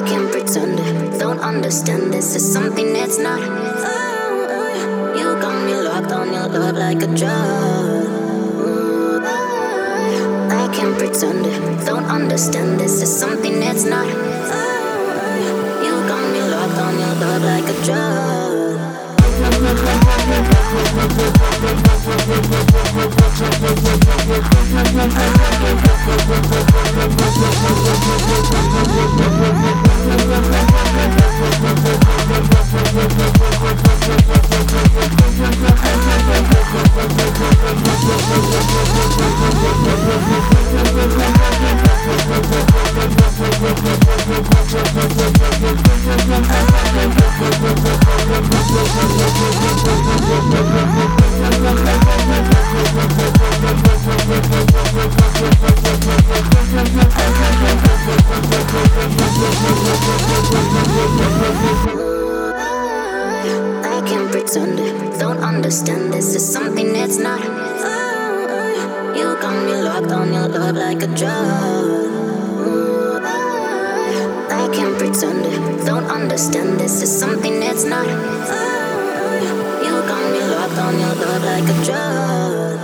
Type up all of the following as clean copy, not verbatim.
I can't pretend it. Don't understand this is something that's not. You got me locked on your love like a drug. I can't pretend it. Don't understand this is something that's not. You got me locked on your love like a drug. I can't pretend it. Don't understand this is something that's not. You got me locked on your love like a drug. I can't pretend it. Don't understand this is something that's not. You got me locked on your love like a drug.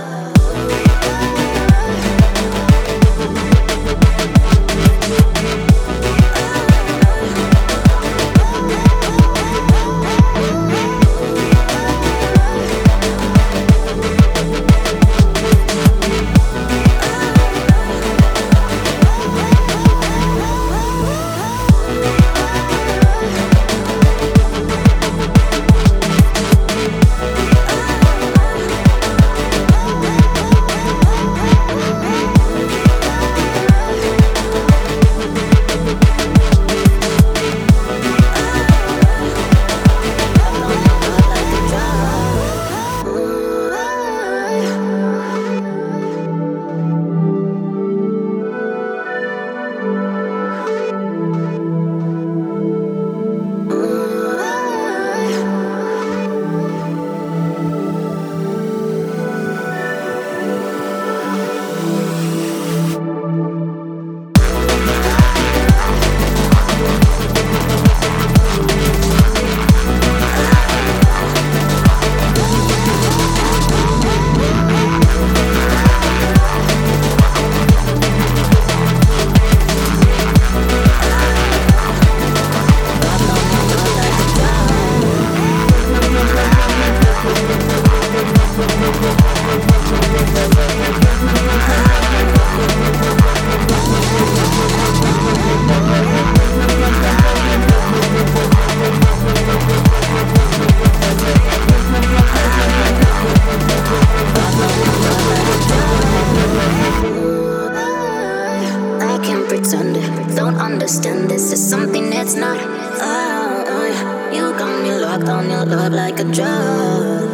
Don't understand this is something that's not. You got me locked on your love like a drug.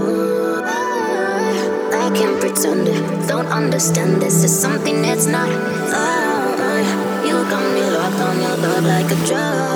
I can't pretend it. Don't understand this is something that's not. You got me locked on your love like a drug.